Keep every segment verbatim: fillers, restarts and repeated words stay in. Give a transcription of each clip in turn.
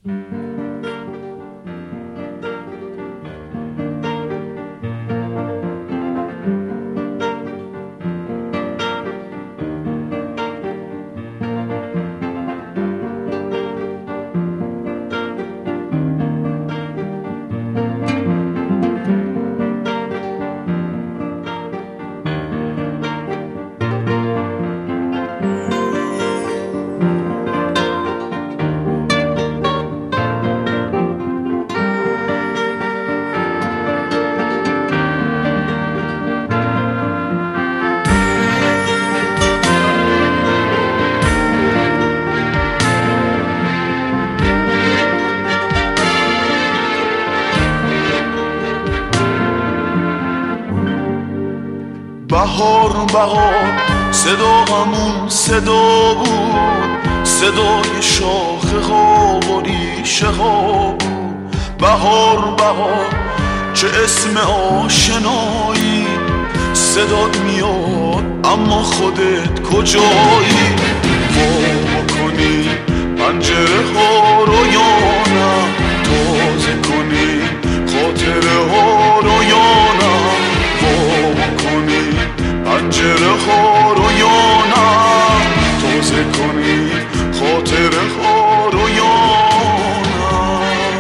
بهار بهار صدا همون صدا بود، صدای شاخه ها و ریشه ها بود. بهار بهار چه اسم آشنایی، صدات میاد اما خودت کجایی؟ وا بکنی پنجره ها رو یا نه، تازه کنی خاطره ها رو یا نه، وا بکنی پنجره ها رو یا نه، تازه کنی خاطره ها رو یا نه.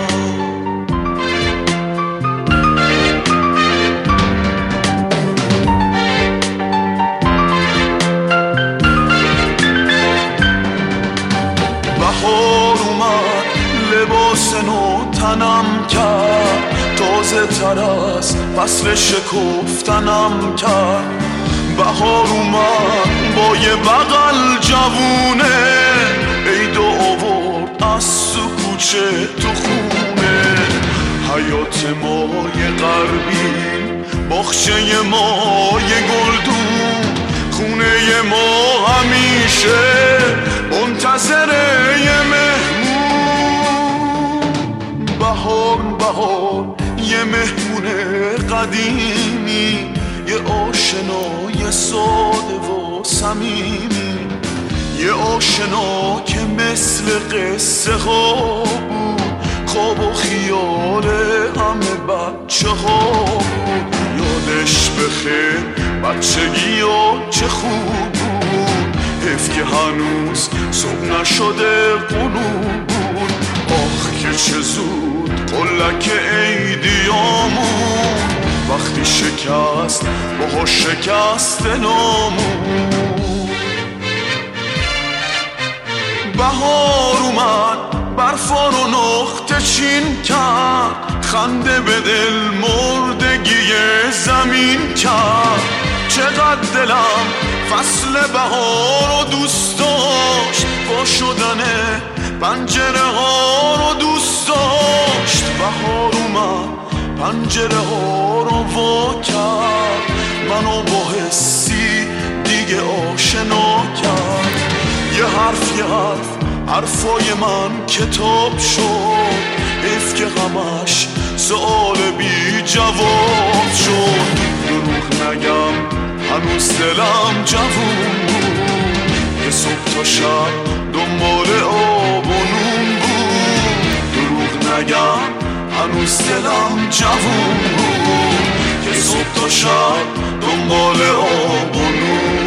بهار اومد لباس نو تنم کرد، تازه تر از فصل شکفتنم کرد. بهار اومد با یه بغل جوونه، عید آورد از تو کوچه تو خونه. حیات ما یه غربی، باغچه ما یه گلدون، خونه ما همیشه منتظر یه مهمون. بهار بهار یه مهمون قدیمی، یه آشنای ساده و صمیمی، یه آشنا که مثل قصه ها بود، خواب و خیال همه بچه ها بود. یادش بخیر بچگی ها چه خوب بود، حیف که هنوز صبح نشده غروب بود. آخ که چه زود قلک عیدیامون، وقتی شکست باها شکست نامون. بهار اومد برفا رو نقطه چین کرد، خنده به دل مردگی زمین کرد. چقدر دلم فصل بهار رو دوست داشت، با شدن پنجره ها رو دوست داشت. بهار اومد پنجره ها رو وا کرد، منو با حسی دیگه آشنا کرد. یه حرف یه حرف حرفای من کتاب شد، حیف که همش سؤال بی جواب شد. دروغ نگم هنوز دلم جوون بود، یه صبح تا شب دنبال آب و نون بود. دروغ نگم هنوز دلم جوون بود، که صبح تا شب دنبال آب و نون.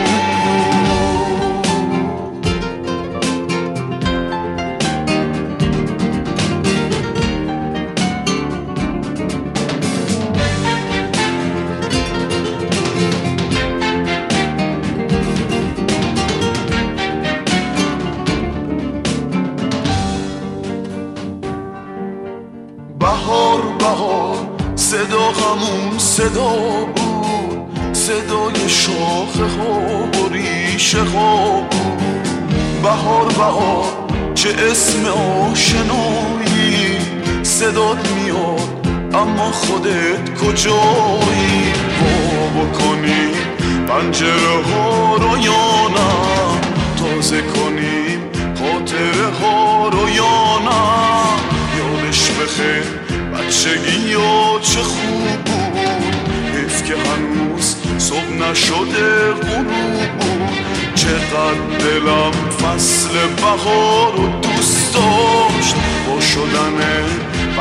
بهار بهار صدا همون صدا بود، صدای شاخه ها و ریشه ها بود. بهار بهار چه اسم آشنایی، صدات میاد اما خودت کجایی؟ وا بکنی پنجره ها رو یا نه، تازه کنیم خاطره ها رو یا نه. یادش بخیر بچگی ها چه خوب بود، حیف که هنوز صبح نشده غروب بود. چقدر دلم فصل بهار رو دوست داشت، با شدن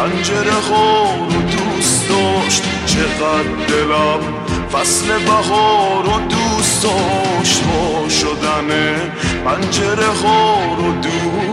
پنجره ها رو دوست داشت، چقدر دلم فصل بهار رو دوست داشت. وا شدن پنجره ها رو دوست